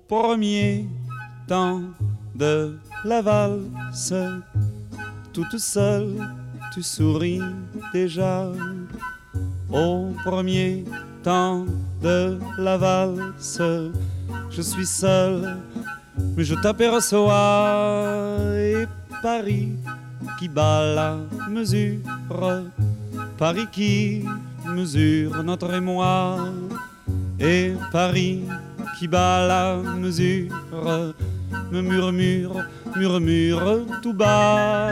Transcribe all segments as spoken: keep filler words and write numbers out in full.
premier temps de la valse, toute seule, tu souris déjà. Au premier temps de la valse, je suis seul, mais je t'aperçois. Et Paris qui bat la mesure, Paris qui mesure notre émoi. Et Paris qui bat la mesure me murmure, murmure tout bas.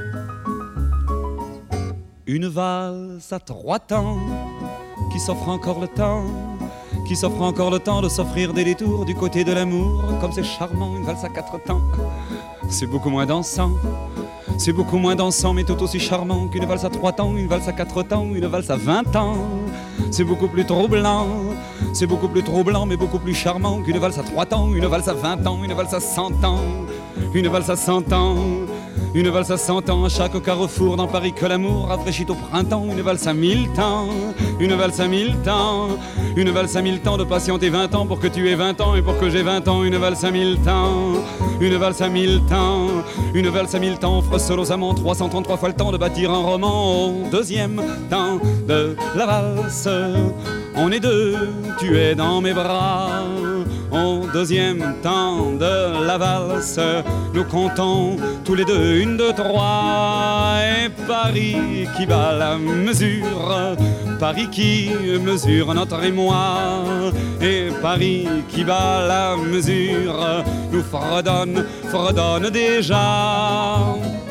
Une valse à trois temps qui s'offre encore le temps, qui s'offre encore le temps de s'offrir des détours du côté de l'amour. Comme c'est charmant, une valse à quatre temps, c'est beaucoup moins dansant. C'est beaucoup moins dansant mais tout aussi charmant qu'une valse à trois temps, une valse à quatre temps, une valse à vingt ans. C'est beaucoup plus troublant, c'est beaucoup plus troublant mais beaucoup plus charmant qu'une valse à trois temps, une valse à vingt ans, une valse à cent ans, une valse à cent ans. Une valse à cent ans à chaque carrefour dans Paris que l'amour rafraîchit au printemps. Une valse à mille temps, une valse à mille temps, une valse à mille temps de patienter vingt ans pour que tu aies vingt ans et pour que j'ai vingt ans. Une valse à mille temps, une valse à mille temps, une valse à mille temps offre seul aux amants trois cent trente-trois fois le temps de bâtir un roman. Au deuxième temps de la valse, on est deux, tu es dans mes bras. Au deuxième temps de la valse, nous comptons tous les deux une, deux, trois. Et Paris qui bat la mesure, Paris qui mesure notre émoi. Et Paris qui bat la mesure nous fredonne, fredonne déjà.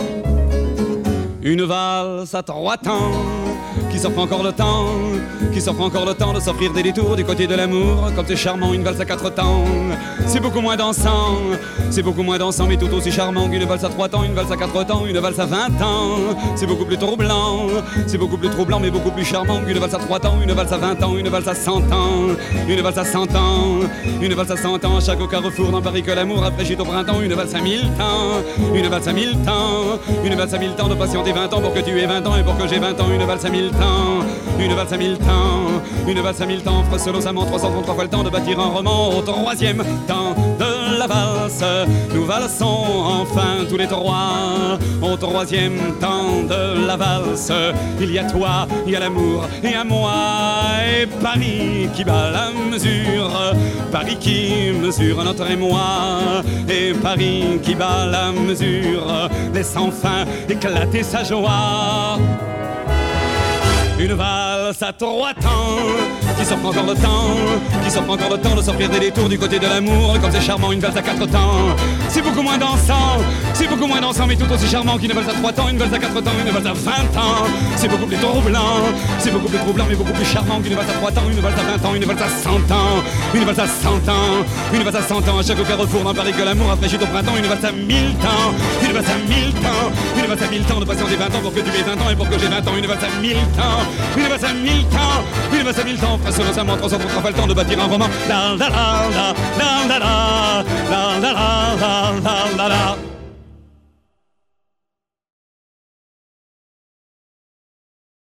Une valse à trois temps qui s'offre encore le temps, qui s'offre encore le temps de s'offrir des détours du côté de l'amour. Comme c'est charmant, une valse à quatre temps, c'est beaucoup moins dansant, c'est beaucoup moins dansant mais tout aussi charmant qu'une valse à trois temps, une valse à quatre temps, une valse à vingt ans. C'est beaucoup plus troublant, c'est beaucoup plus troublant mais beaucoup plus charmant qu'une valse à trois temps, une valse à vingt ans, une valse à cent ans, une valse à cent ans, une valse à cent ans à chaque carrefour dans Paris que l'amour rafraîchit au printemps. Une valse à mille temps, une valse à mille temps, une valse à mille temps de patienter vingt ans pour que tu aies vingt ans et pour que j'ai vingt ans. Une valse à mille temps, une valse à mille temps, une valse à mille temps offre seul aux amants trois cent trente-trois fois le temps de bâtir un roman. Au troisième temps de la valse, nous valsons enfin tous les trois. Au troisième temps de la valse, il y a toi, il y a l'amour et à moi. Et Paris qui bat la mesure, Paris qui mesure notre émoi. Et Paris qui bat la mesure laisse enfin éclater sa joie. Une valse à trois temps qui s'offre encore le temps, qui s'offre encore le temps de s'offrir des détours du côté de l'amour. Comme c'est charmant, une valse à quatre temps, c'est beaucoup moins dansant, c'est beaucoup moins dansant mais tout aussi charmant qu'une valse à trois temps, une valse à quatre temps, une valse à vingt ans. C'est beaucoup plus troublant, c'est beaucoup plus troublant mais beaucoup plus charmant qu'une valse à trois temps, une valse à vingt ans, une valse à cent ans, une valse à cent ans, une valse à cent ans à chaque carrefour dans Paris que l'amour rafraîchit au printemps. Une valse à mille temps, une valse à mille temps, une valse à mille temps de patienter vingt ans pour que tu aies vingt ans et pour que j'ai vingt ans. Une valse à mille temps, une valse à mille temps, une valse à mille temps, frère seul aux amants, trois cent trente-trois fois le temps de bâtir un roman. La la la la la la la la la la la la la.